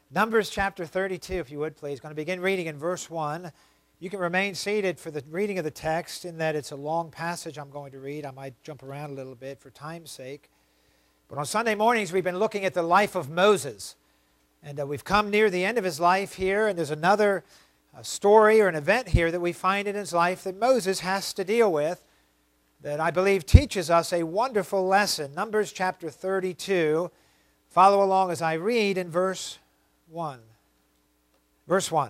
Numbers chapter 32, if you would please. Going to begin reading in verse 1. You can remain seated for the reading of the text in that it's a long passage I'm going to read. I might jump around a little bit for time's sake. But on Sunday mornings we've been looking at the life of Moses. And we've come near the end of his life here, and there's another story or an event here that we find in his life that Moses has to deal with that I believe teaches us a wonderful lesson. Numbers chapter 32. Follow along as I read in verse 1. Verse 1.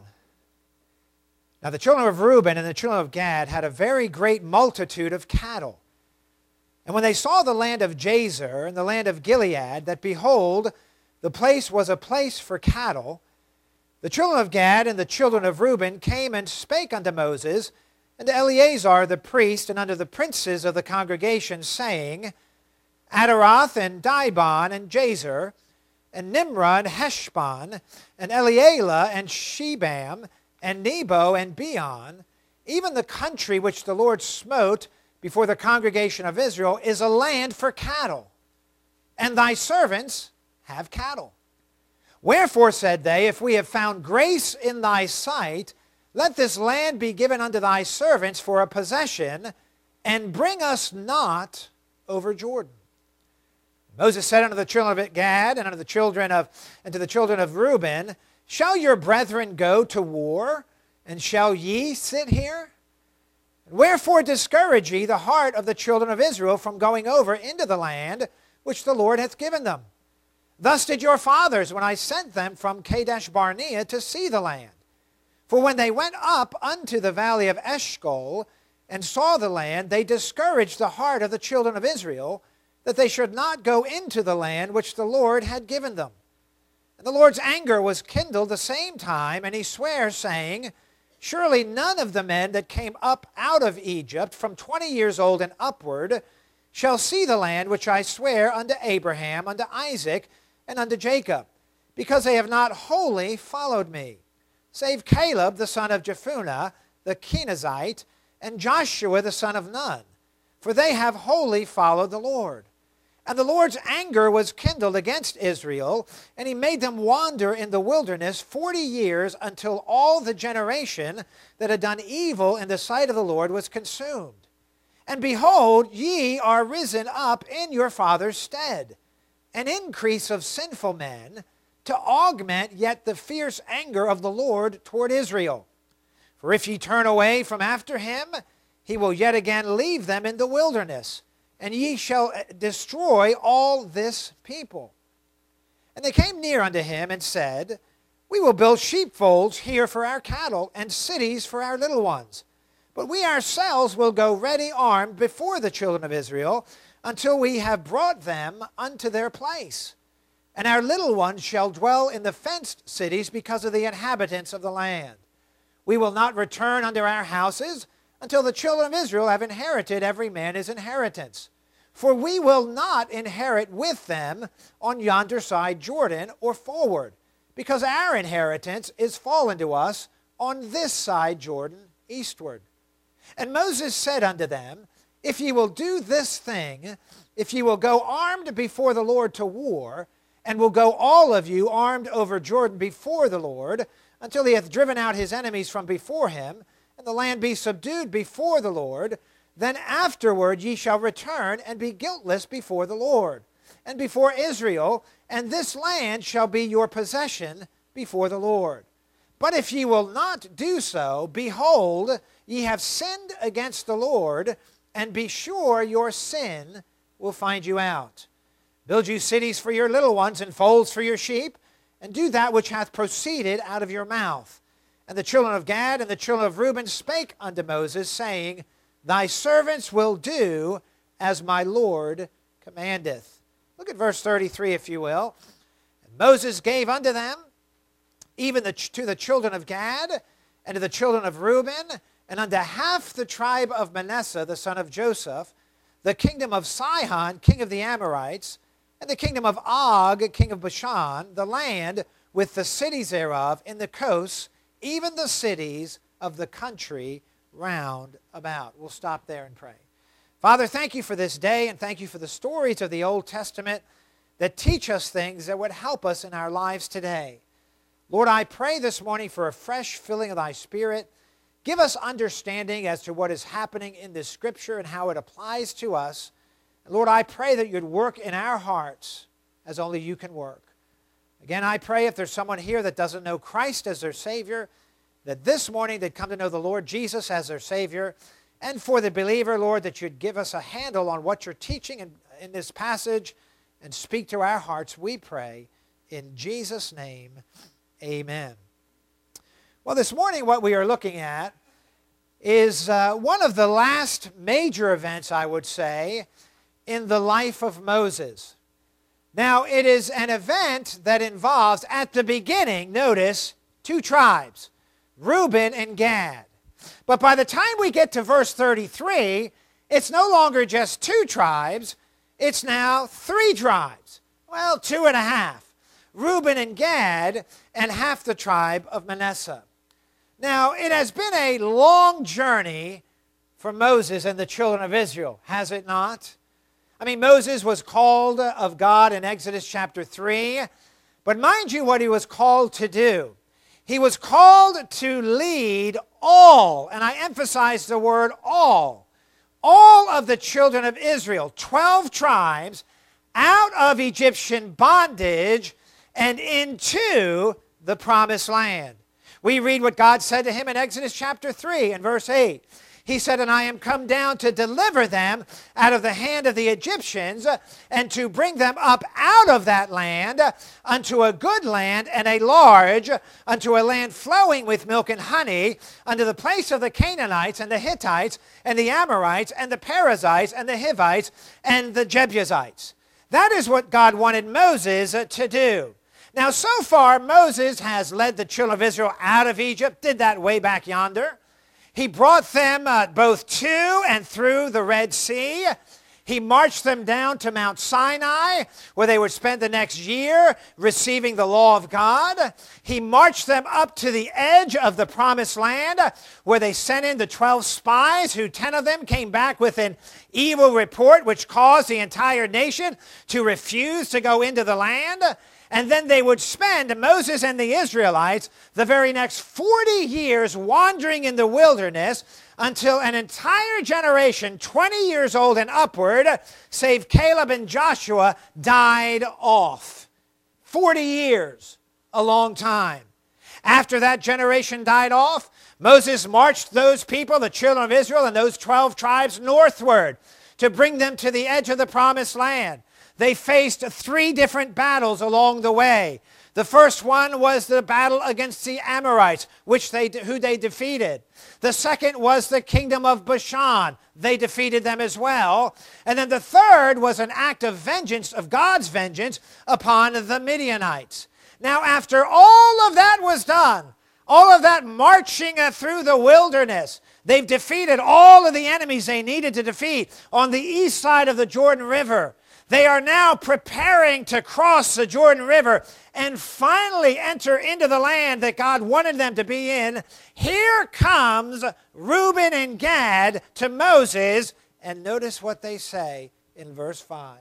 Now the children of Reuben and the children of Gad had a very great multitude of cattle. And when they saw the land of Jazer and the land of Gilead, that behold, the place was a place for cattle, the children of Gad and the children of Reuben came and spake unto Moses, and to Eleazar the priest, and unto the princes of the congregation, saying, Adaroth and Dibon and Jazer, and Nimrah and Heshbon, and Elealeh and Shebam, and Nebo and Beon, even the country which the Lord smote before the congregation of Israel, is a land for cattle, and thy servants have cattle. Wherefore, said they, if we have found grace in thy sight, let this land be given unto thy servants for a possession, and bring us not over Jordan. Moses said unto the children of Gad and to the children of Reuben, shall your brethren go to war, and shall ye sit here? Wherefore discourage ye the heart of the children of Israel from going over into the land which the Lord hath given them? Thus did your fathers when I sent them from Kadesh Barnea to see the land. For when they went up unto the valley of Eshcol and saw the land, they discouraged the heart of the children of Israel, that they should not go into the land which the Lord had given them. And the Lord's anger was kindled the same time, and he sware, saying, surely none of the men that came up out of Egypt from 20 years old and upward shall see the land which I swear unto Abraham, unto Isaac, and unto Jacob, because they have not wholly followed me, save Caleb the son of Jephunneh the Kenizzite, and Joshua the son of Nun, for they have wholly followed the Lord. And the Lord's anger was kindled against Israel, and he made them wander in the wilderness 40 years, until all the generation that had done evil in the sight of the Lord was consumed. And behold, ye are risen up in your father's stead, an increase of sinful men, to augment yet the fierce anger of the Lord toward Israel. For if ye turn away from after him, he will yet again leave them in the wilderness, and ye shall destroy all this people. And they came near unto him and said, we will build sheepfolds here for our cattle, and cities for our little ones. But we ourselves will go ready armed before the children of Israel, until we have brought them unto their place. And our little ones shall dwell in the fenced cities because of the inhabitants of the land. We will not return unto our houses until the children of Israel have inherited every man his inheritance. For we will not inherit with them on yonder side Jordan or forward, because our inheritance is fallen to us on this side Jordan eastward. And Moses said unto them, if ye will do this thing, if ye will go armed before the Lord to war, and will go all of you armed over Jordan before the Lord, until he hath driven out his enemies from before him, and the land be subdued before the Lord, then afterward ye shall return and be guiltless before the Lord, and before Israel, and this land shall be your possession before the Lord. But if ye will not do so, behold, ye have sinned against the Lord, and be sure your sin will find you out. Build you cities for your little ones, and folds for your sheep, and do that which hath proceeded out of your mouth. And the children of Gad and the children of Reuben spake unto Moses, saying, thy servants will do as my Lord commandeth. Look at verse 33, if you will. And Moses gave unto them, even to the children of Gad, and to the children of Reuben, and unto half the tribe of Manasseh, the son of Joseph, the kingdom of Sihon, king of the Amorites, and the kingdom of Og, king of Bashan, the land with the cities thereof in the coasts, even the cities of the country round about. We'll stop there and pray. Father, thank you for this day, and thank you for the stories of the Old Testament that teach us things that would help us in our lives today. Lord, I pray this morning for a fresh filling of thy Spirit. Give us understanding as to what is happening in this Scripture and how it applies to us. Lord, I pray that you'd work in our hearts as only you can work. Again, I pray if there's someone here that doesn't know Christ as their Savior, that this morning they'd come to know the Lord Jesus as their Savior. And for the believer, Lord, that you'd give us a handle on what you're teaching in this passage and speak to our hearts, we pray. In Jesus' name, amen. Well, this morning what we are looking at is one of the last major events, I would say, in the life of Moses. Now, it is an event that involves, at the beginning, notice, two tribes, Reuben and Gad. But by the time we get to verse 33, it's no longer just two tribes, it's now three tribes. Well, 2.5. Reuben and Gad, and half the tribe of Manasseh. Now, it has been a long journey for Moses and the children of Israel, has it not? I mean, Moses was called of God in Exodus chapter 3, but mind you what he was called to do. He was called to lead all, and I emphasize the word all of the children of Israel, 12 tribes, out of Egyptian bondage and into the promised land. We read what God said to him in Exodus chapter 3 and verse 8. He said, "And I am come down to deliver them out of the hand of the Egyptians, and to bring them up out of that land unto a good land and a large, unto a land flowing with milk and honey, unto the place of the Canaanites and the Hittites and the Amorites and the Perizzites and the Hivites and the Jebusites." That is what God wanted Moses to do. Now, so far, Moses has led the children of Israel out of Egypt, did that way back yonder. He brought them both to and through the Red Sea. He marched them down to Mount Sinai, where they would spend the next year receiving the law of God. He marched them up to the edge of the promised land, where they sent in the 12 spies, who 10 of them came back with an evil report, which caused the entire nation to refuse to go into the land. And then they would spend, Moses and the Israelites, the very next 40 years wandering in the wilderness until an entire generation, 20 years old and upward, save Caleb and Joshua, died off. 40 years, a long time. After that generation died off, Moses marched those people, the children of Israel, and those 12 tribes northward to bring them to the edge of the promised land. They faced 3 different battles along the way. The first one was the battle against the Amorites, who they defeated. The second was the kingdom of Bashan. They defeated them as well. And then the third was an act of vengeance, of God's vengeance, upon the Midianites. Now, after all of that was done, all of that marching through the wilderness, they've defeated all of the enemies they needed to defeat on the east side of the Jordan River. They are now preparing to cross the Jordan River and finally enter into the land that God wanted them to be in. Here comes Reuben and Gad to Moses, and notice what they say in verse 5.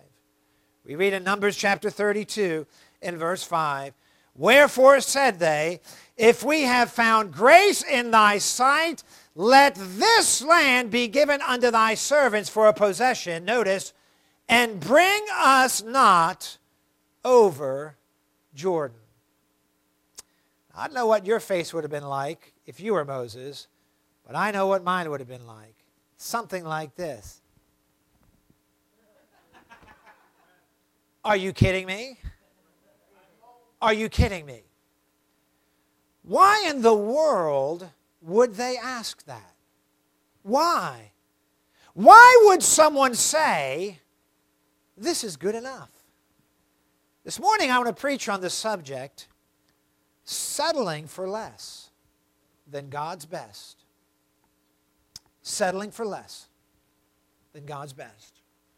We read in Numbers chapter 32 in verse 5. "Wherefore said they, If we have found grace in thy sight, let this land be given unto thy servants for a possession." Notice, "and bring us not over Jordan." I don't know what your face would have been like if you were Moses, but I know what mine would have been like. Something like this. Are you kidding me? Are you kidding me? Why in the world would they ask that? Why? Why would someone say, this is good enough? This morning I want to preach on the subject, settling for less than God's best. Settling for less than God's best.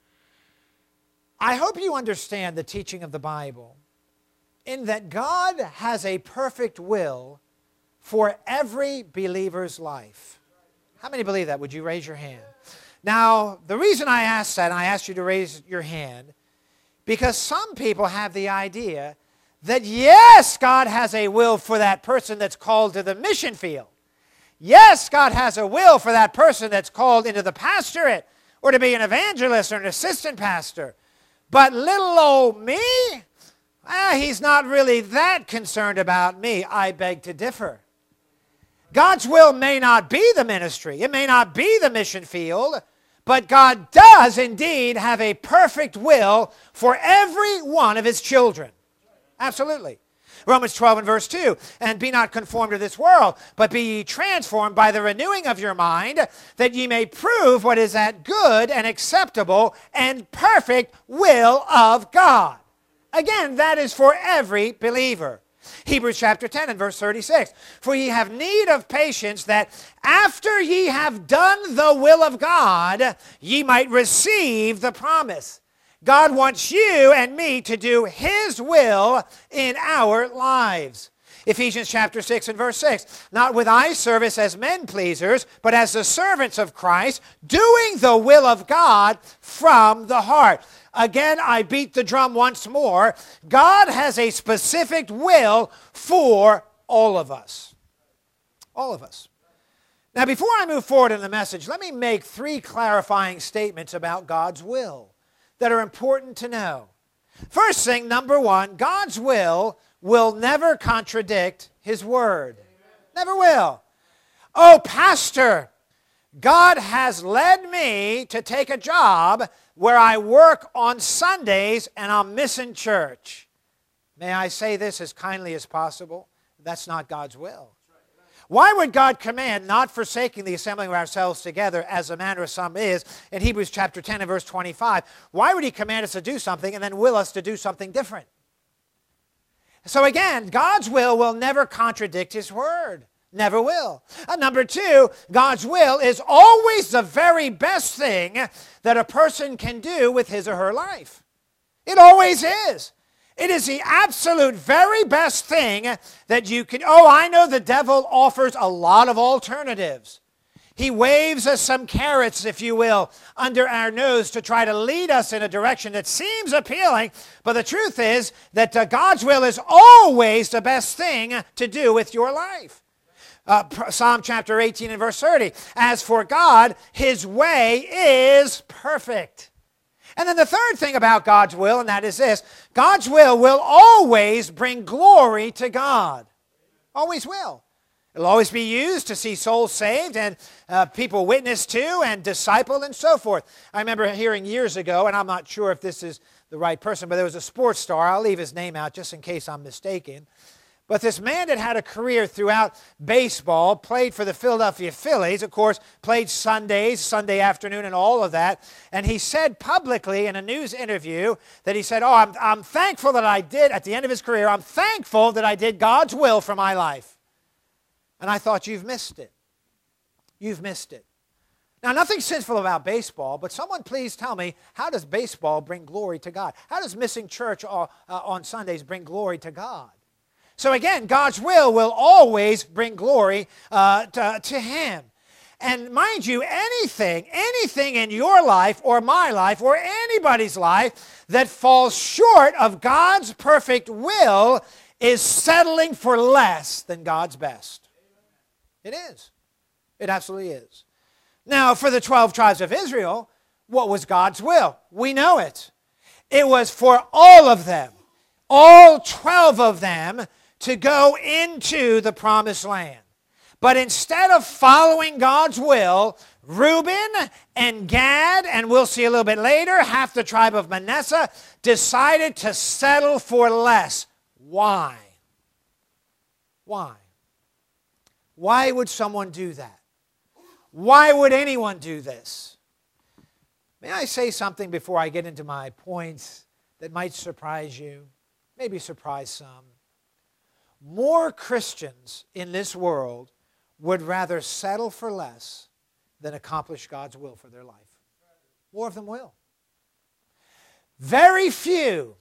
I hope you understand the teaching of the Bible in that God has a perfect will for every believer's life. How many believe that? Would you raise your hand? Now, the reason I asked that, and I asked you to raise your hand, because some people have the idea that yes, God has a will for that person that's called to the mission field. Yes, God has a will for that person that's called into the pastorate or to be an evangelist or an assistant pastor. But little old me, he's not really that concerned about me. I beg to differ. God's will may not be the ministry. It may not be the mission field. But God does indeed have a perfect will for every one of His children. Absolutely. Romans 12 and verse 2, and be not conformed to this world, but be ye transformed by the renewing of your mind, that ye may prove what is that good and acceptable and perfect will of God. Again, that is for every believer. Hebrews chapter 10 and verse 36. For ye have need of patience, that after ye have done the will of God, ye might receive the promise. God wants you and me to do His will in our lives. Ephesians chapter 6 and verse 6. Not with eye service as men pleasers, but as the servants of Christ, doing the will of God from the heart. Again, I beat the drum once more. God has a specific will for all of us. All of us. Now, before I move forward in the message, let me make 3 clarifying statements about God's will that are important to know. First thing, number 1, God's will never contradict His word. Never will. Oh, pastor, God has led me to take a job where I work on Sundays and I'm missing church. May I say this as kindly as possible? That's not God's will. Why would God command not forsaking the assembling of ourselves together as the manner of some is in Hebrews chapter 10 and verse 25? Why would He command us to do something and then will us to do something different? So again, God's will never contradict His word. Never will. Number 2, God's will is always the very best thing that a person can do with his or her life. It always is. It is the absolute very best thing that you can... Oh, I know the devil offers a lot of alternatives. He waves us some carrots, if you will, under our nose to try to lead us in a direction that seems appealing. But the truth is that God's will is always the best thing to do with your life. Psalm chapter 18 and verse 30. As for God, His way is perfect. And then the third thing about God's will, and that is this. God's will always bring glory to God. Always will. It'll always be used to see souls saved and people witnessed to and discipled and so forth. I remember hearing years ago, and I'm not sure if this is the right person, but there was a sports star. I'll leave his name out just in case I'm mistaken. But this man that had a career throughout baseball, played for the Philadelphia Phillies, of course, played Sundays, Sunday afternoon and all of that. And he said publicly in a news interview that he said, oh, I'm thankful that I did, at the end of his career, I'm thankful that I did God's will for my life. And I thought, you've missed it. You've missed it. Now, nothing sinful about baseball, but someone please tell me, how does baseball bring glory to God? How does missing church on Sundays bring glory to God? So again, God's will always bring glory to Him. And mind you, anything in your life or my life or anybody's life that falls short of God's perfect will is settling for less than God's best. It is. It absolutely is. Now, for the 12 tribes of Israel, what was God's will? We know it. It was for all of them, all 12 of them, to go into the promised land. But instead of following God's will, Reuben and Gad, and we'll see a little bit later, half the tribe of Manasseh, decided to settle for less. Why? Why? Why would someone do that? Why would anyone do this? May I say something before I get into my points that might surprise you, maybe surprise some? More Christians in this world would rather settle for less than accomplish God's will for their life. More of them will. Very few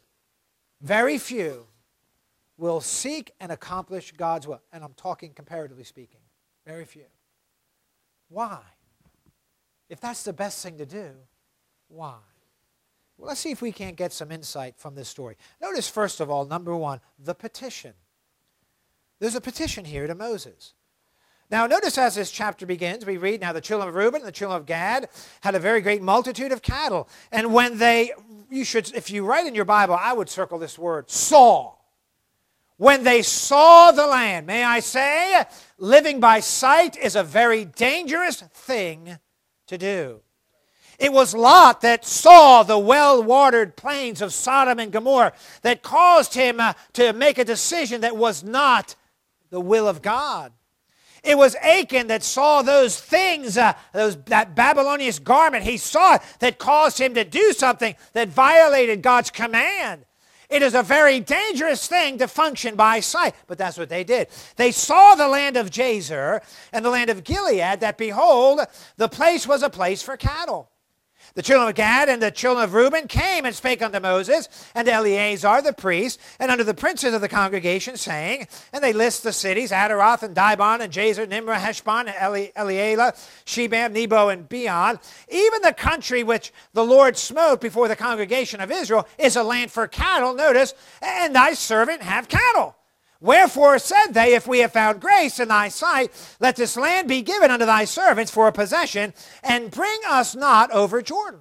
will seek and accomplish God's will. And I'm talking comparatively speaking. Very few. Why? If that's the best thing to do, why? Well, let's see if we can't get some insight from this story. Notice, first of all, number one, the petition. There's a petition here to Moses. Now, notice as this chapter begins, we read, now the children of Reuben and the children of Gad had a very great multitude of cattle. And when if you write in your Bible, I would circle this word, saw. When they saw the land, may I say, living by sight is a very dangerous thing to do. It was Lot that saw the well-watered plains of Sodom and Gomorrah that caused him to make a decision that was not the will of God. It was Achan that saw those things, that Babylonian garment. He saw it that caused him to do something that violated God's command. It is a very dangerous thing to function by sight, but that's what they did. They saw the land of Jazer and the land of Gilead, that behold, the place was a place for cattle. The children of Gad and the children of Reuben came and spake unto Moses and to Eleazar the priest and unto the princes of the congregation, saying, and they list the cities, Adaroth and Dibon and Jazer, Nimrah, Heshbon, Elealeh, Shebam, Nebo, and Beon. Even the country which the Lord smote before the congregation of Israel is a land for cattle, notice, and thy servant have cattle. Wherefore said they, if we have found grace in thy sight, let this land be given unto thy servants for a possession, and bring us not over Jordan.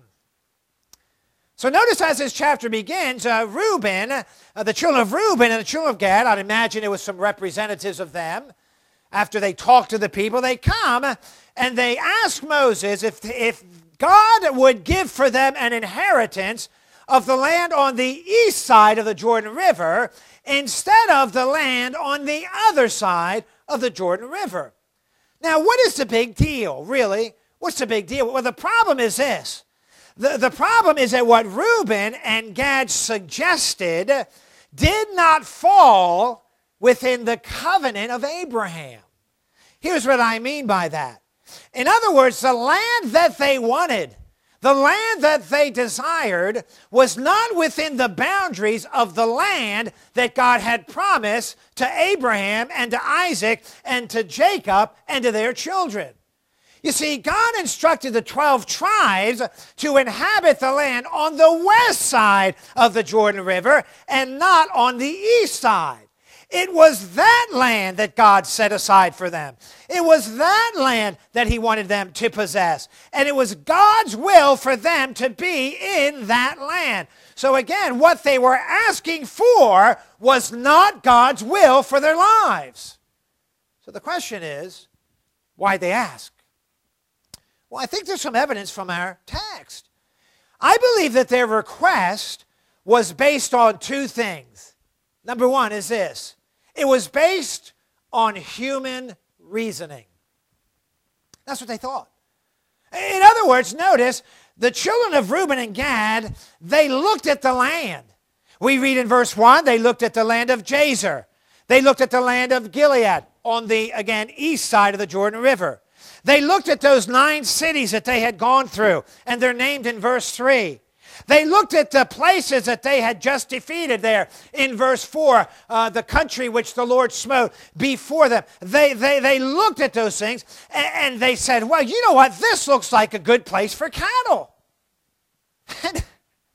So notice as this chapter begins, Reuben, the children of Reuben and the children of Gad, I'd imagine it was some representatives of them. After they talk to the people, they come and they ask Moses if God would give for them an inheritance of the land on the east side of the Jordan River instead of the land on the other side of the Jordan River. Now, what is the big deal, really? What's the big deal? Well, the problem is this. The problem is that what Reuben and Gad suggested did not fall within the covenant of Abraham. Here's what I mean by that. In other words, the land that they wanted, the land that they desired, was not within the boundaries of the land that God had promised to Abraham and to Isaac and to Jacob and to their children. You see, God instructed the 12 tribes to inhabit the land on the west side of the Jordan River and not on the east side. It was that land that God set aside for them. It was that land that he wanted them to possess. And it was God's will for them to be in that land. So again, what they were asking for was not God's will for their lives. So the question is, why'd they ask? Well, I think there's some evidence from our text. I believe that their request was based on two things. Number one is this. It was based on human reasoning. That's what they thought. In other words, notice, the children of Reuben and Gad, they looked at the land. We read in verse 1, they looked at the land of Jazer. They looked at the land of Gilead on the, again, east side of the Jordan River. They looked at those 9 cities that they had gone through, and they're named in verse 3. They looked at the places that they had just defeated there in verse 4, the country which the Lord smote before them. They looked at those things and they said, well, you know what? This looks like a good place for cattle. And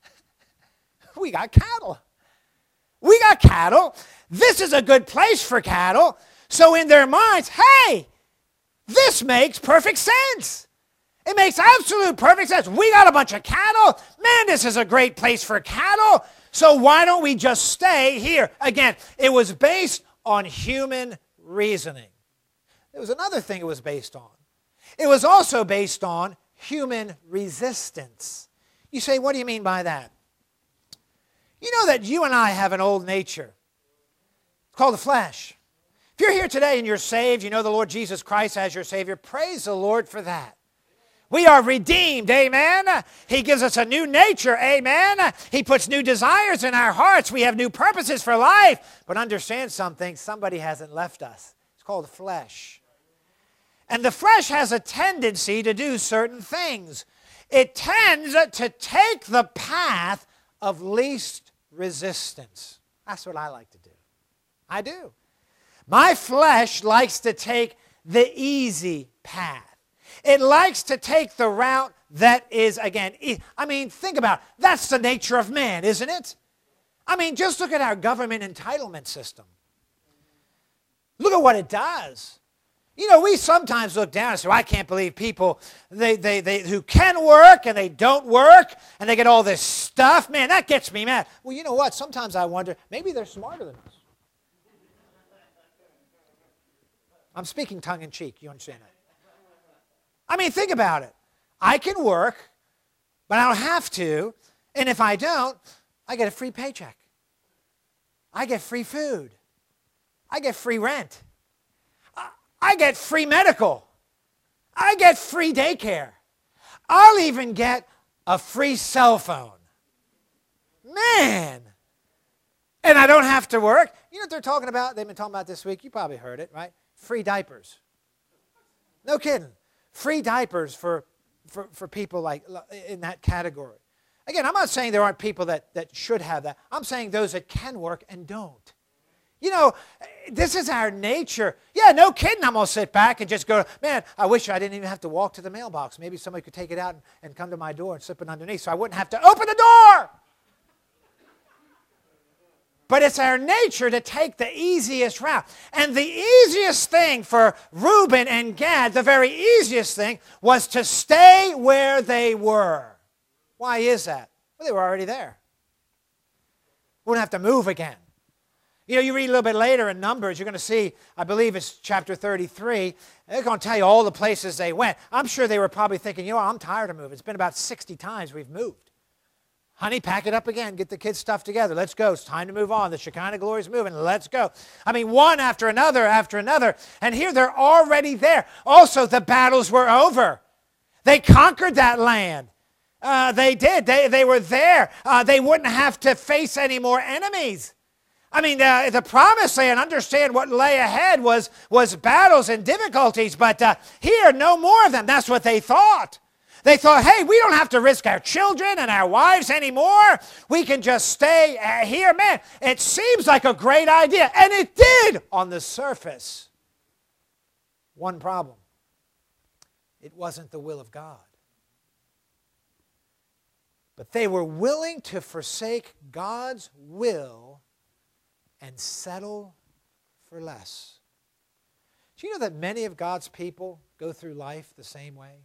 we got cattle. We got cattle. This is a good place for cattle. So in their minds, hey, this makes perfect sense. It makes absolute perfect sense. We got a bunch of cattle. Man, this is a great place for cattle. So why don't we just stay here? Again, it was based on human reasoning. There was another thing it was based on. It was also based on human resistance. You say, what do you mean by that? You know that you and I have an old nature. It's called the flesh. If you're here today and you're saved, you know the Lord Jesus Christ as your Savior, praise the Lord for that. We are redeemed, amen. He gives us a new nature, amen. He puts new desires in our hearts. We have new purposes for life. But understand something, somebody hasn't left us. It's called the flesh. And the flesh has a tendency to do certain things. It tends to take the path of least resistance. That's what I like to do. I do. My flesh likes to take the easy path. It likes to take the route that is, again, I mean, think about it. That's the nature of man, isn't it? I mean, just look at our government entitlement system. Look at what it does. You know, we sometimes look down and say, well, I can't believe people who can work and they don't work and they get all this stuff. Man, that gets me mad. Well, you know what? Sometimes I wonder, maybe they're smarter than us. I'm speaking tongue-in-cheek. You understand that? I mean, think about it. I can work, but I don't have to. And if I don't, I get a free paycheck. I get free food. I get free rent. I get free medical. I get free daycare. I'll even get a free cell phone. Man! And I don't have to work. You know what they're talking about? They've been talking about this week. You probably heard it, right? Free diapers. No kidding. Free diapers for people like in that category. Again, I'm not saying there aren't people that should have that. I'm saying those that can work and don't. You know, this is our nature. Yeah, no kidding, I'm going to sit back and just go, man, I wish I didn't even have to walk to the mailbox. Maybe somebody could take it out and come to my door and slip it underneath so I wouldn't have to open the door. But it's our nature to take the easiest route. And the easiest thing for Reuben and Gad, the very easiest thing, was to stay where they were. Why is that? Well, they were already there. Wouldn't have to move again. You know, you read a little bit later in Numbers, you're going to see, I believe it's chapter 33, they're going to tell you all the places they went. I'm sure they were probably thinking, you know, I'm tired of moving. It's been about 60 times we've moved. Honey, pack it up again. Get the kids' stuff together. Let's go. It's time to move on. The Shekinah glory is moving. Let's go. I mean, one after another after another. And here they're already there. Also, the battles were over. They conquered that land. They did. They were there. They wouldn't have to face any more enemies. I mean, the promised land, understand what lay ahead was battles and difficulties. But here, no more of them. That's what they thought. They thought, hey, we don't have to risk our children and our wives anymore. We can just stay here. Man, it seems like a great idea. And it did on the surface. One problem. It wasn't the will of God. But they were willing to forsake God's will and settle for less. Do you know that many of God's people go through life the same way?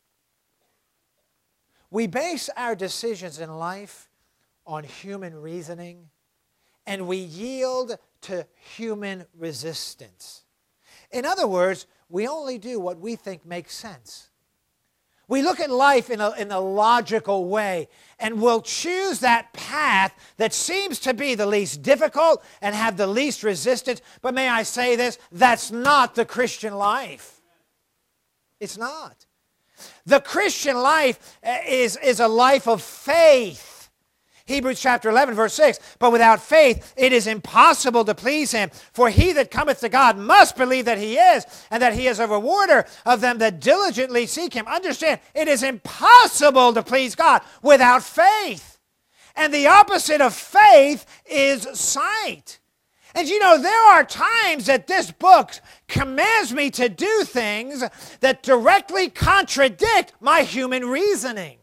We base our decisions in life on human reasoning, and we yield to human resistance. In other words, we only do what we think makes sense. We look at life in a logical way, and we'll choose that path that seems to be the least difficult and have the least resistance. But may I say this? That's not the Christian life. It's not. The Christian life is a life of faith. Hebrews chapter 11, verse 6, but without faith it is impossible to please him. For he that cometh to God must believe that he is, and that he is a rewarder of them that diligently seek him. Understand, it is impossible to please God without faith. And the opposite of faith is sight. And you know, there are times that this book commands me to do things that directly contradict my human reasoning.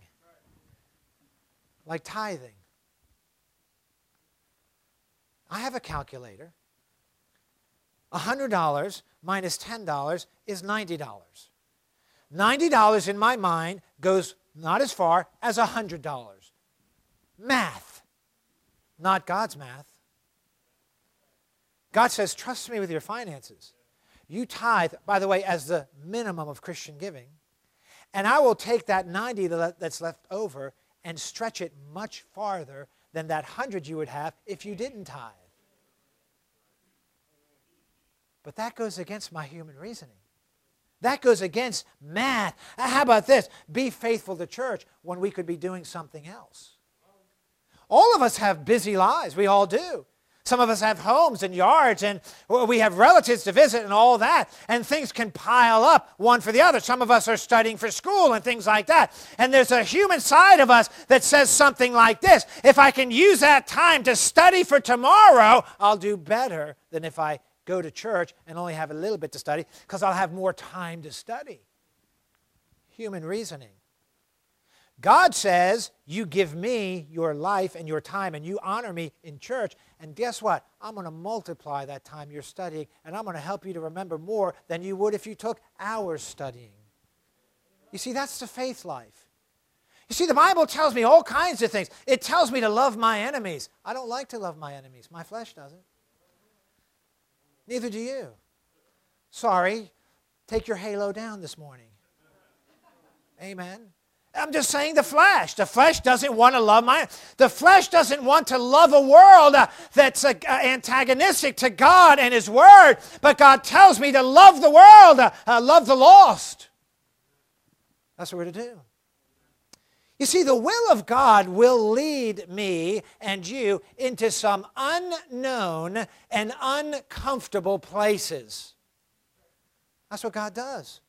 Like tithing. I have a calculator. $100 minus $10 is $90. $90 in my mind goes not as far as $100. Math, not God's math. God says, trust me with your finances. You tithe, by the way, as the minimum of Christian giving, and I will take that 90 that's left over and stretch it much farther than that 100 you would have if you didn't tithe. But that goes against my human reasoning. That goes against math. How about this? Be faithful to church when we could be doing something else. All of us have busy lives. We all do. Some of us have homes and yards, and we have relatives to visit and all that, and things can pile up one for the other. Some of us are studying for school and things like that. And there's a human side of us that says something like this: if I can use that time to study for tomorrow, I'll do better than if I go to church and only have a little bit to study, because I'll have more time to study. Human reasoning. God says, you give me your life and your time and you honor me in church. And guess what? I'm going to multiply that time you're studying, and I'm going to help you to remember more than you would if you took hours studying. You see, that's the faith life. You see, the Bible tells me all kinds of things. It tells me to love my enemies. I don't like to love my enemies. My flesh doesn't. Neither do you. Sorry. Take your halo down this morning. Amen. I'm just saying the flesh. The flesh doesn't want to love the flesh doesn't want to love a world that's antagonistic to God and His Word. But God tells me to love the world, love the lost. That's what we're to do. You see, the will of God will lead me and you into some unknown and uncomfortable places. That's what God does.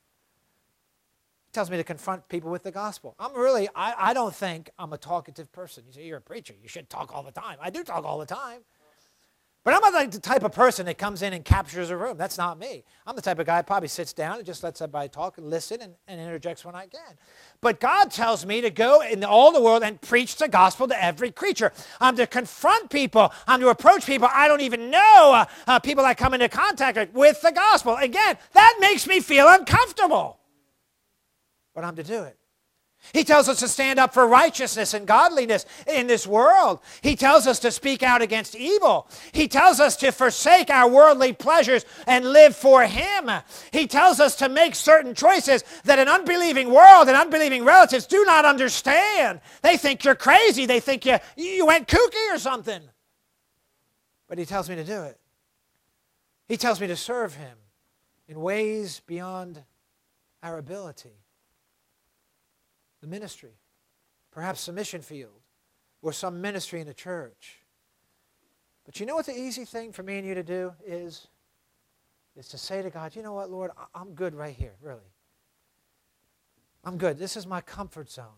He tells me to confront people with the gospel. I don't think I'm a talkative person. You say, you're a preacher. You should talk all the time. I do talk all the time. But I'm not like the type of person that comes in and captures a room. That's not me. I'm the type of guy that probably sits down and just lets everybody talk and listen and interjects when I can. But God tells me to go in all the world and preach the gospel to every creature. I'm to confront people. I'm to approach people I don't even know, people I come into contact with the gospel. Again, that makes me feel uncomfortable. But I'm to do it. He tells us to stand up for righteousness and godliness in this world. He tells us to speak out against evil. He tells us to forsake our worldly pleasures and live for Him. He tells us to make certain choices that an unbelieving world and unbelieving relatives do not understand. They think you're crazy. They think you went kooky or something. But He tells me to do it. He tells me to serve Him in ways beyond our ability. The ministry, perhaps a mission field, or some ministry in a church. But you know what the easy thing for me and you to do is to say to God, you know what, Lord, I'm good right here, really. I'm good. This is my comfort zone.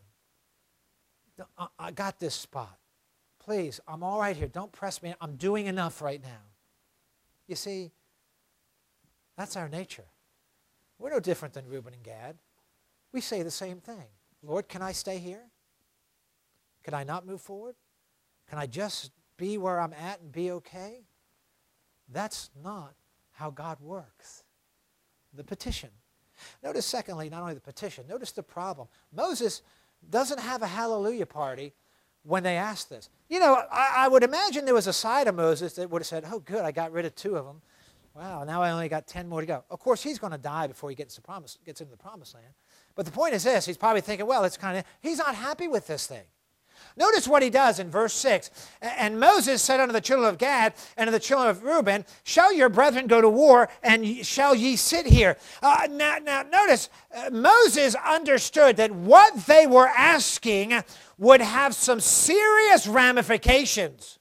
I got this spot. Please, I'm all right here. Don't press me. I'm doing enough right now. You see, that's our nature. We're no different than Reuben and Gad. We say the same thing. Lord, can I stay here? Can I not move forward? Can I just be where I'm at and be okay? That's not how God works. The petition. Notice, secondly, not only the petition, notice the problem. Moses doesn't have a hallelujah party when they asked this. You know, I would imagine there was a side of Moses that would have said, oh, good, I got rid of 2 of them. Wow, now I only got 10 more to go. Of course, he's going to die before he gets into the promised land. But the point is this, he's probably thinking, well, he's not happy with this thing. Notice what he does in verse 6. And Moses said unto the children of Gad and to the children of Reuben, shall your brethren go to war, and shall ye sit here? Now notice, Moses understood that what they were asking would have some serious ramifications.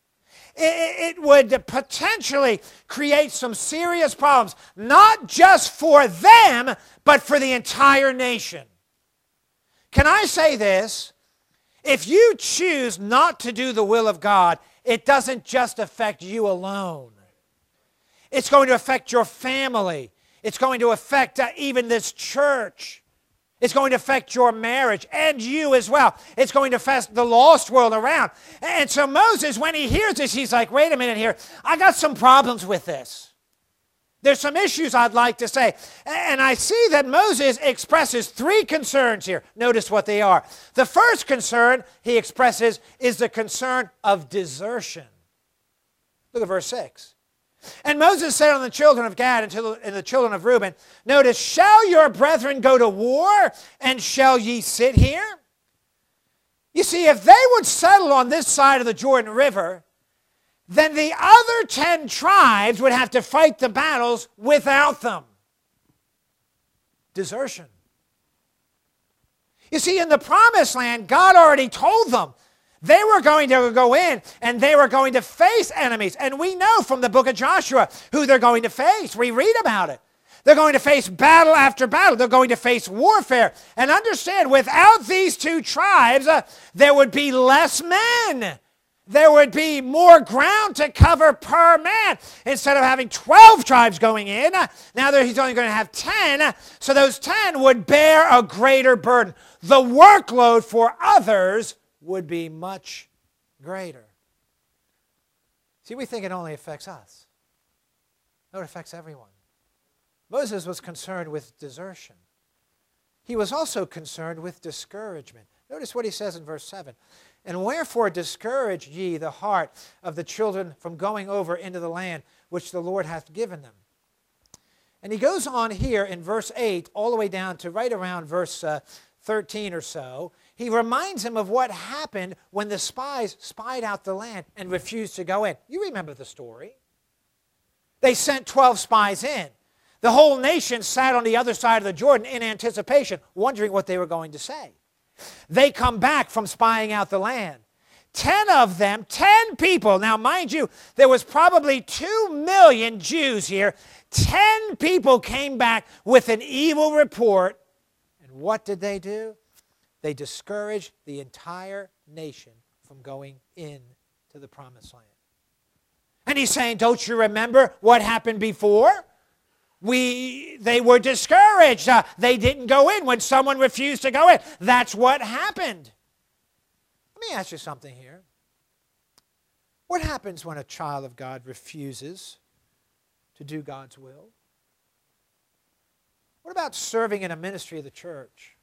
It would potentially create some serious problems, not just for them, but for the entire nation. Can I say this? If you choose not to do the will of God, it doesn't just affect you alone. It's going to affect your family. It's going to affect even this church. It's going to affect your marriage and you as well. It's going to affect the lost world around. And so Moses, when he hears this, he's like, wait a minute here. I got some problems with this. There's some issues I'd like to say. And I see that Moses expresses 3 concerns here. Notice what they are. The first concern he expresses is the concern of desertion. Look at verse 6. And Moses said unto the children of Gad and the children of Reuben, notice, shall your brethren go to war, and shall ye sit here? You see, if they would settle on this side of the Jordan River, then the other 10 tribes would have to fight the battles without them. Desertion. You see, in the promised land, God already told them they were going to go in and they were going to face enemies. And we know from the book of Joshua who they're going to face. We read about it. They're going to face battle after battle. They're going to face warfare. And understand, without these 2 tribes, there would be less men. there would be more ground to cover per man. Instead of having 12 tribes going in, now he's only going to have 10, so those 10 would bear a greater burden. The workload for others would be much greater. See, we think it only affects us. No, it affects everyone. Moses was concerned with desertion. He was also concerned with discouragement. Notice what he says in verse 7. And wherefore discourage ye the heart of the children from going over into the land which the Lord hath given them. And he goes on here in verse 8 all the way down to right around verse 13 or so. He reminds him of what happened when the spies spied out the land and refused to go in. You remember the story. They sent 12 spies in. The whole nation sat on the other side of the Jordan in anticipation, wondering what they were going to say. They come back from spying out the land. 10 of them, 10 people. Now, mind you, there was probably 2 million Jews here. 10 people came back with an evil report. And what did they do? They discouraged the entire nation from going into the promised land. And he's saying, don't you remember what happened before? They were discouraged. They didn't go in when someone refused to go in. That's what happened. Let me ask you something here. What happens when a child of God refuses to do God's will? What about serving in a ministry of the church?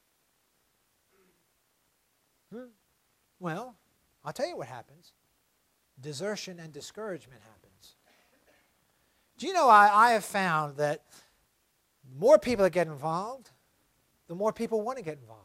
Well, I'll tell you what happens. Desertion and discouragement happens. Do you know, I have found that the more people that get involved, the more people want to get involved.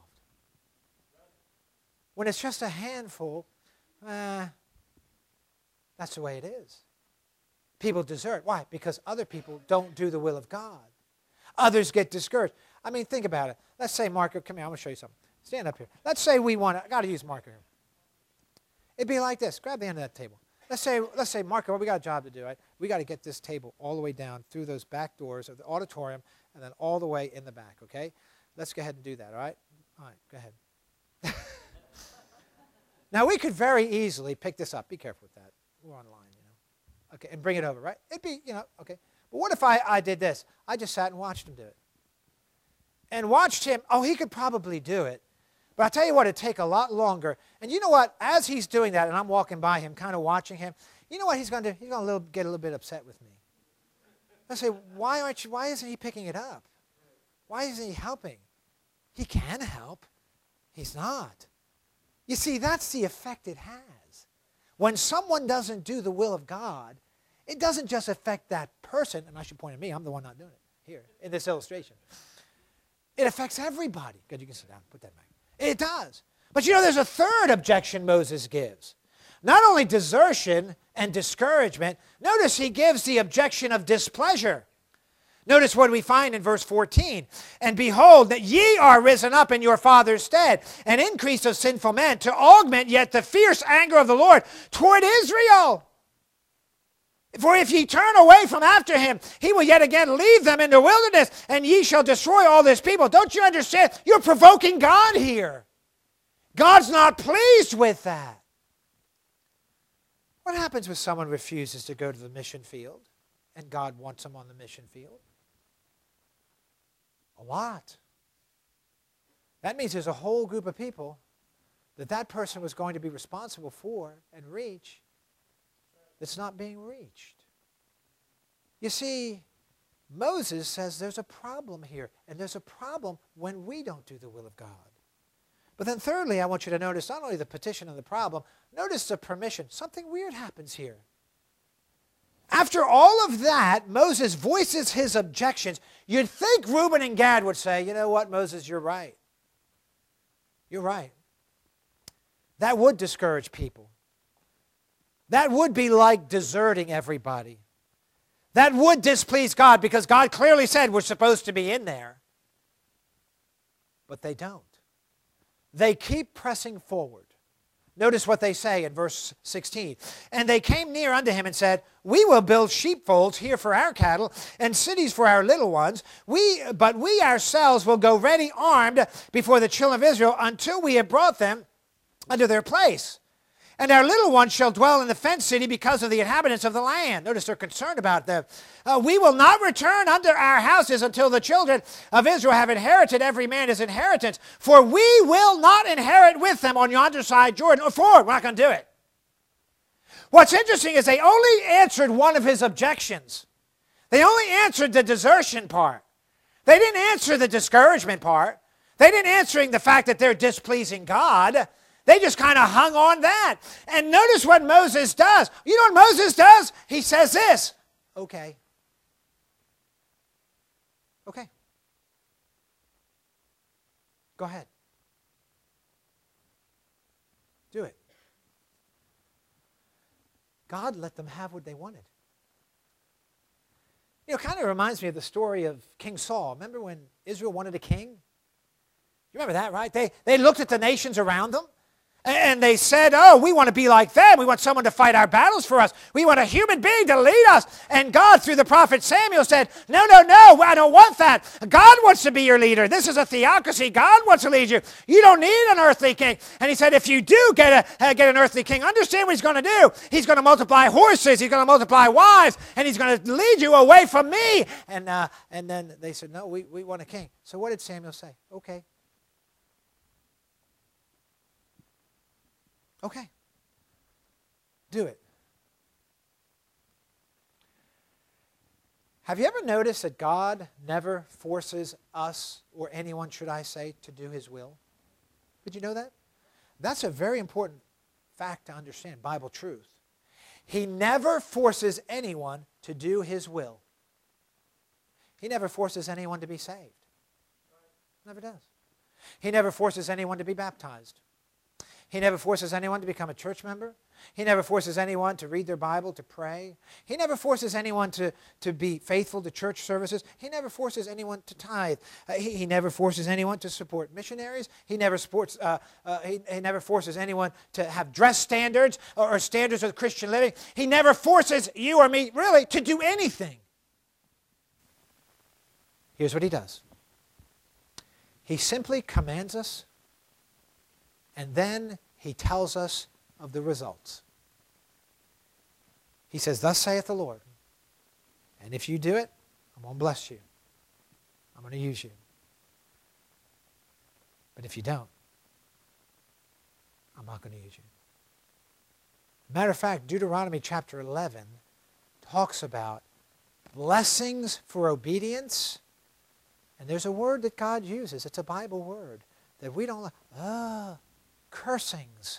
When it's just a handful, that's the way it is. People desert. Why? Because other people don't do the will of God. Others get discouraged. I mean, think about it. Let's say, Marco, come here, I'm going to show you something. Stand up here. Let's say we want to, I got to use Marco here. It'd be like this. Grab the end of that table. Let's say, Marco, we got a job to do. Right? We got to get this table all the way down through those back doors of the auditorium and then all the way in the back, okay? Let's go ahead and do that, all right? All right, go ahead. Now, we could very easily pick this up. Be careful with that. We're online, you know. Okay, and bring it over, right? It'd be, you know, okay. But what if I did this? I just sat and watched him do it. And watched him. Oh, he could probably do it. But I'll tell you what, it'd take a lot longer. And you know what? As he's doing that, and I'm walking by him, kind of watching him, you know what he's going to do? He's going to get a little bit upset with me. I'll say, why isn't he picking it up? Why isn't he helping? He can help. He's not. You see, that's the effect it has. When someone doesn't do the will of God, it doesn't just affect that person, and I should point at me, I'm the one not doing it here in this illustration. It affects everybody. Good, you can sit down, put that back. It does. But you know, there's a third objection Moses gives. Not only desertion and discouragement, notice he gives the objection of displeasure. Notice what we find in verse 14. And behold, that ye are risen up in your father's stead, an increase of sinful men, to augment yet the fierce anger of the Lord toward Israel. For if ye turn away from after him, he will yet again leave them in the wilderness, and ye shall destroy all this people. Don't you understand? You're provoking God here. God's not pleased with that. What happens when someone refuses to go to the mission field, and God wants them on the mission field? A lot. That means there's a whole group of people that person was going to be responsible for and reach that's not being reached. You see, Moses says there's a problem here, and there's a problem when we don't do the will of God. But then thirdly, I want you to notice not only the petition and the problem, notice the permission. Something weird happens here. After all of that, Moses voices his objections. You'd think Reuben and Gad would say, you know what, Moses, you're right. You're right. That would discourage people. That would be like deserting everybody. That would displease God because God clearly said we're supposed to be in there. But they don't. They keep pressing forward. Notice what they say in verse 16. And they came near unto him and said, we will build sheepfolds here for our cattle and cities for our little ones. But we ourselves will go ready armed before the children of Israel until we have brought them unto their place. And our little ones shall dwell in the fenced city because of the inhabitants of the land. Notice they're concerned about that. We will not return unto our houses until the children of Israel have inherited every man his inheritance. For we will not inherit with them on yonder side Jordan. Or forward, we're not going to do it. What's interesting is they only answered one of his objections. They only answered the desertion part. They didn't answer the discouragement part. They didn't answer the fact that they're displeasing God. They just kind of hung on that. And notice what Moses does. You know what Moses does? He says this, okay. Okay. Go ahead. Do it. God let them have what they wanted. You know, it kind of reminds me of the story of King Saul. Remember when Israel wanted a king? You remember that, right? They looked at the nations around them, and they said, oh, we want to be like them. We want someone to fight our battles for us. We want a human being to lead us. And God, through the prophet Samuel, said, no, no, no, I don't want that. God wants to be your leader. This is a theocracy. God wants to lead you. You don't need an earthly king. And he said, if you do get an earthly king, understand what he's going to do. He's going to multiply horses. He's going to multiply wives. And he's going to lead you away from me. And then they said, no, we want a king. So what did Samuel say? Okay. Okay, do it. Have you ever noticed that God never forces us, or anyone, should I say, to do his will? Did you know that? That's a very important fact to understand, Bible truth. He never forces anyone to do his will. He never forces anyone to be saved. Never does. He never forces anyone to be baptized. He never forces anyone to become a church member. He never forces anyone to read their Bible, to pray. He never forces anyone to be faithful to church services. He never forces anyone to tithe. He never forces anyone to support missionaries. He never forces anyone to have dress standards or standards of Christian living. He never forces you or me, really, to do anything. Here's what he does. He simply commands us, and then he tells us of the results. He says, thus saith the Lord. And if you do it, I'm going to bless you. I'm going to use you. But if you don't, I'm not going to use you. Matter of fact, Deuteronomy chapter 11 talks about blessings for obedience. And there's a word that God uses. It's a Bible word that we don't like. Cursings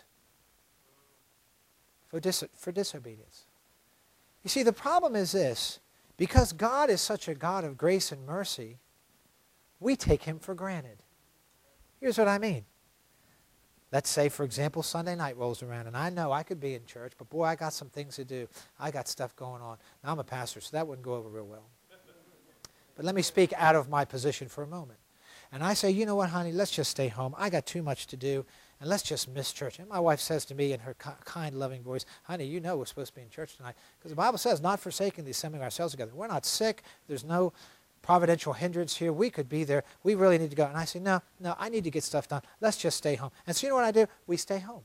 for disobedience. You see, the problem is this. Because God is such a God of grace and mercy, we take him for granted. Here's what I mean. Let's say, for example, Sunday night rolls around, and I know I could be in church, but boy, I got some things to do. I got stuff going on. Now, I'm a pastor, so that wouldn't go over real well. But let me speak out of my position for a moment. And I say, you know what, honey, let's just stay home. I got too much to do, and let's just miss church. And my wife says to me in her kind, loving voice, honey, you know we're supposed to be in church tonight. Because the Bible says, not forsaking the assembling ourselves together. We're not sick. There's no providential hindrance here. We could be there. We really need to go. And I say, no, I need to get stuff done. Let's just stay home. And so you know what I do? We stay home.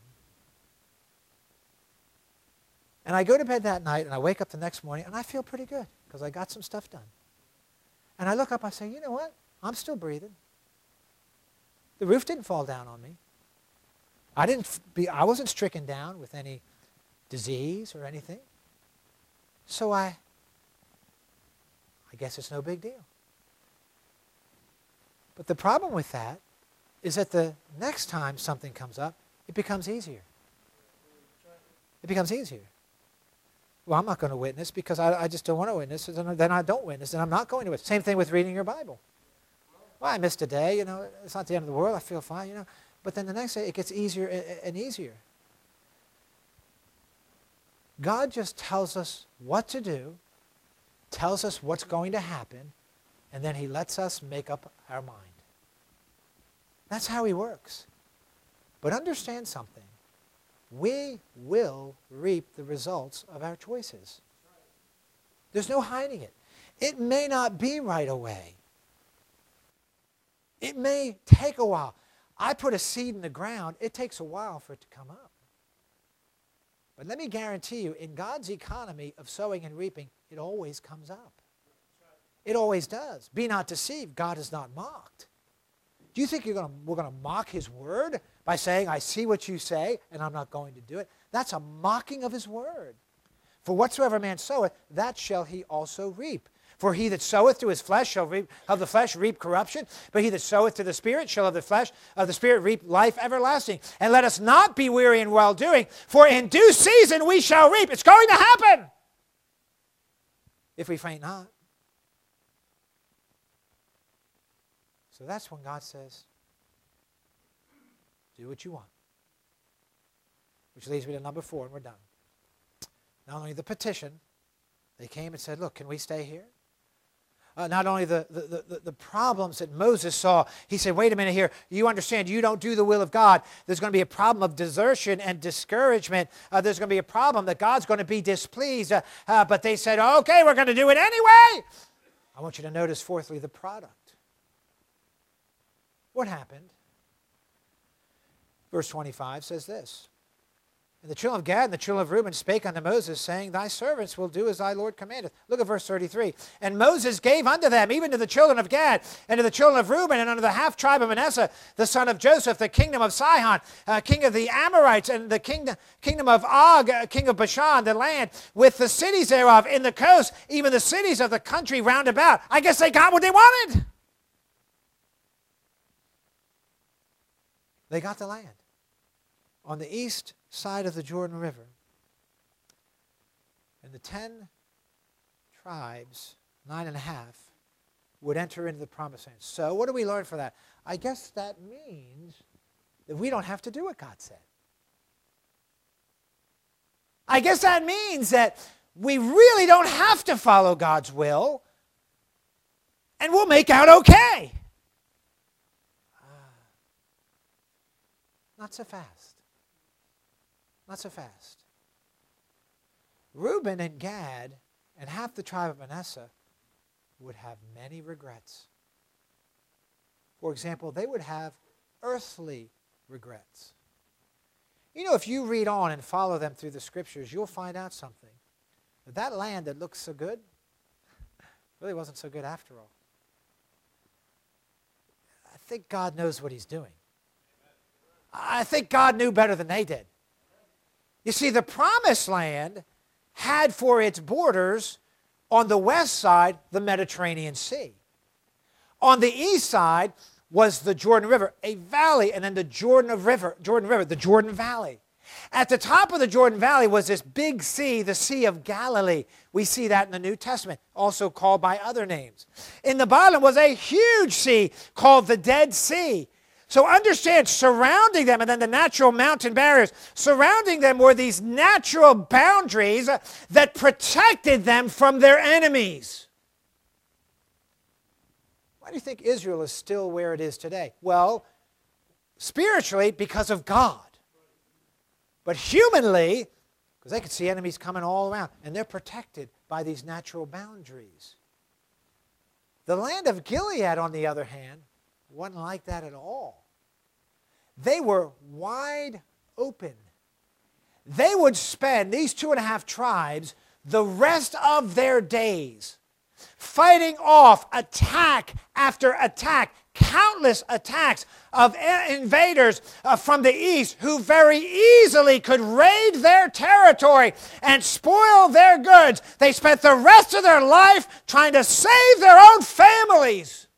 And I go to bed that night, and I wake up the next morning, and I feel pretty good because I got some stuff done. And I look up, I say, you know what? I'm still breathing. The roof didn't fall down on me. I wasn't stricken down with any disease or anything. So I guess it's no big deal. But the problem with that is that the next time something comes up, it becomes easier. It becomes easier. Well, I'm not going to witness because I just don't want to witness. Then I don't witness, and I'm not going to witness. Same thing with reading your Bible. Well, I missed a day, it's not the end of the world. I feel fine, But then the next day, it gets easier and easier. God just tells us what to do, tells us what's going to happen, and then he lets us make up our mind. That's how he works. But understand something. We will reap the results of our choices. There's no hiding it. It may not be right away. It may take a while. I put a seed in the ground. It takes a while for it to come up. But let me guarantee you, in God's economy of sowing and reaping, it always comes up. It always does. Be not deceived. God is not mocked. Do you think we're going to mock His word by saying, I see what you say, and I'm not going to do it? That's a mocking of His word. For whatsoever man soweth, that shall he also reap. For he that soweth to his flesh shall reap, of the flesh reap corruption, but he that soweth to the Spirit shall of the Spirit reap life everlasting. And let us not be weary in well-doing, for in due season we shall reap. It's going to happen if we faint not. So that's when God says, do what you want. Which leads me to number 4, and we're done. Not only the petition, they came and said, look, can we stay here? Not only the problems that Moses saw, he said, wait a minute here, you understand, you don't do the will of God. There's going to be a problem of desertion and discouragement. There's going to be a problem that God's going to be displeased. But they said, okay, we're going to do it anyway. I want you to notice, fourthly, the product. What happened? Verse 25 says this. And the children of Gad and the children of Reuben spake unto Moses, saying, Thy servants will do as thy Lord commandeth. Look at verse 33. And Moses gave unto them, even to the children of Gad, and to the children of Reuben, and unto the half tribe of Manasseh, the son of Joseph, the kingdom of Sihon, king of the Amorites, and the kingdom of Og, king of Bashan, the land, with the cities thereof, in the coast, even the cities of the country round about. I guess they got what they wanted. They got the land. On the east side of the Jordan River. And the 10 tribes, 9.5, would enter into the promised land. So what do we learn from that? I guess that means that we don't have to do what God said. I guess that means that we really don't have to follow God's will, and we'll make out okay. Not so fast. Not so fast. Reuben and Gad and half the tribe of Manasseh would have many regrets. For example, they would have earthly regrets. You know, if you read on and follow them through the Scriptures, you'll find out something. That land that looks so good really wasn't so good after all. I think God knows what He's doing. I think God knew better than they did. You see, the promised land had for its borders on the west side the Mediterranean Sea. On the east side was the Jordan River, a valley, and then the Jordan River, the Jordan Valley. At the top of the Jordan Valley was this big sea, the Sea of Galilee. We see that in the New Testament, also called by other names. In the bottom was a huge sea called the Dead Sea. So understand, surrounding them, and then the natural mountain barriers, surrounding them were these natural boundaries that protected them from their enemies. Why do you think Israel is still where it is today? Well, spiritually, because of God. But humanly, because they could see enemies coming all around, and they're protected by these natural boundaries. The land of Gilead, on the other hand, wasn't like that at all. They were wide open. They would spend, these 2.5 tribes, the rest of their days fighting off attack after attack, countless attacks of invaders from the east who very easily could raid their territory and spoil their goods. They spent the rest of their life trying to save their own families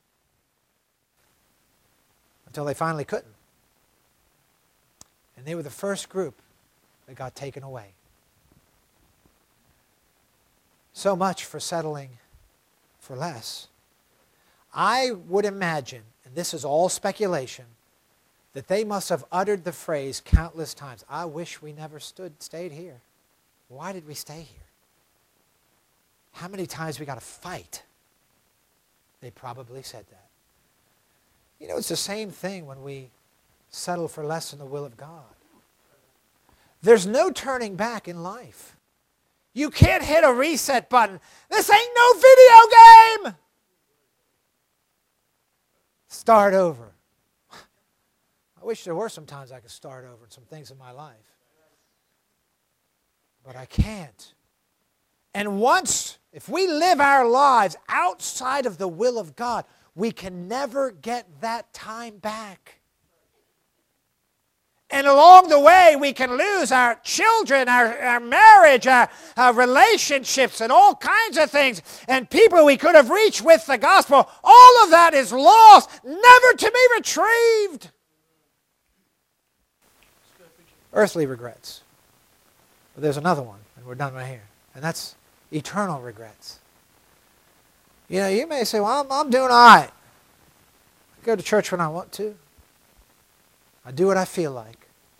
until they finally couldn't. And they were the first group that got taken away. So much for settling for less. I would imagine, and this is all speculation, that they must have uttered the phrase countless times, I wish we never stayed here. Why did we stay here? How many times we got to fight? They probably said that. You know, it's the same thing when we settle for less in the will of God. There's no turning back in life. You can't hit a reset button. This ain't no video game. Start over. I wish there were some times I could start over in some things in my life. but I can't. And once, if we live our lives outside of the will of God, we can never get that time back. And along the way, we can lose our children, our marriage, our relationships, and all kinds of things. And people we could have reached with the gospel. All of that is lost, never to be retrieved. Earthly regrets. But there's another one, and we're done right here. And that's eternal regrets. You know, you may say, well, I'm doing all right. I go to church when I want to. I do what I feel like.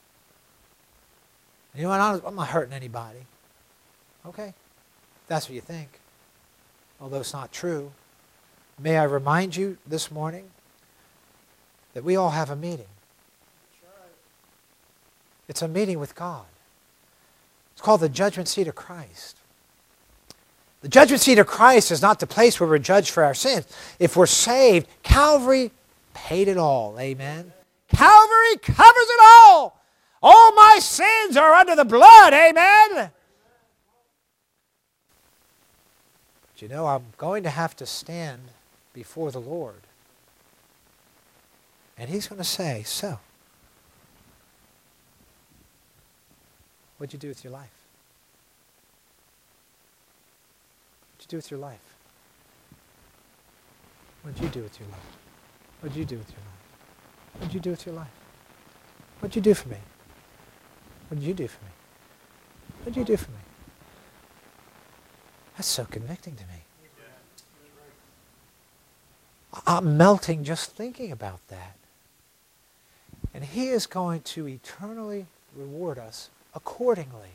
You know what? I'm not hurting anybody. Okay? That's what you think. Although it's not true. May I remind you this morning that we all have a meeting. It's a meeting with God. It's called the judgment seat of Christ. The judgment seat of Christ is not the place where we're judged for our sins. If we're saved, Calvary paid it all. Amen? Calvary covers it all. All my sins are under the blood. Amen? But you know, I'm going to have to stand before the Lord. And He's going to say, so, what'd you do with your life? What'd you do with your life? What'd you do with your life? What'd you do with your life? What'd you do with your life? What'd you do for me? What did you do for me? What did you do for me? That's so convicting to me. I'm melting just thinking about that. And He is going to eternally reward us accordingly.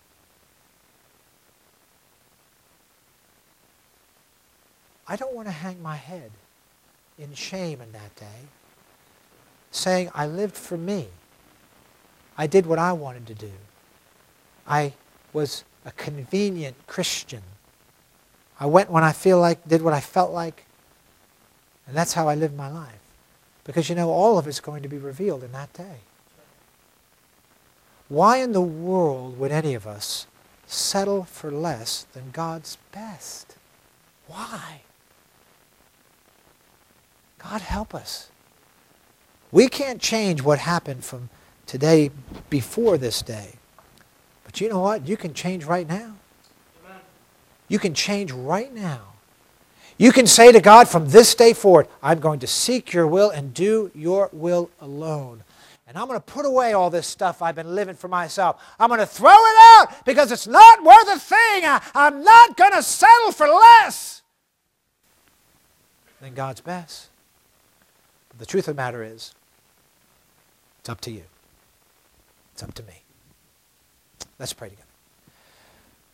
I don't want to hang my head in shame in that day, saying I lived for me. I did what I wanted to do. I was a convenient Christian. I went when I feel like, did what I felt like, and that's how I lived my life. Because you know, all of it's going to be revealed in that day. Why in the world would any of us settle for less than God's best? Why? God help us. We can't change what happened from today before this day. But you know what? You can change right now. Amen. You can change right now. You can say to God from this day forward, I'm going to seek your will and do your will alone. And I'm going to put away all this stuff I've been living for myself. I'm going to throw it out because it's not worth a thing. I'm not going to settle for less than God's best. But the truth of the matter is, it's up to you. It's up to me. Let's pray together.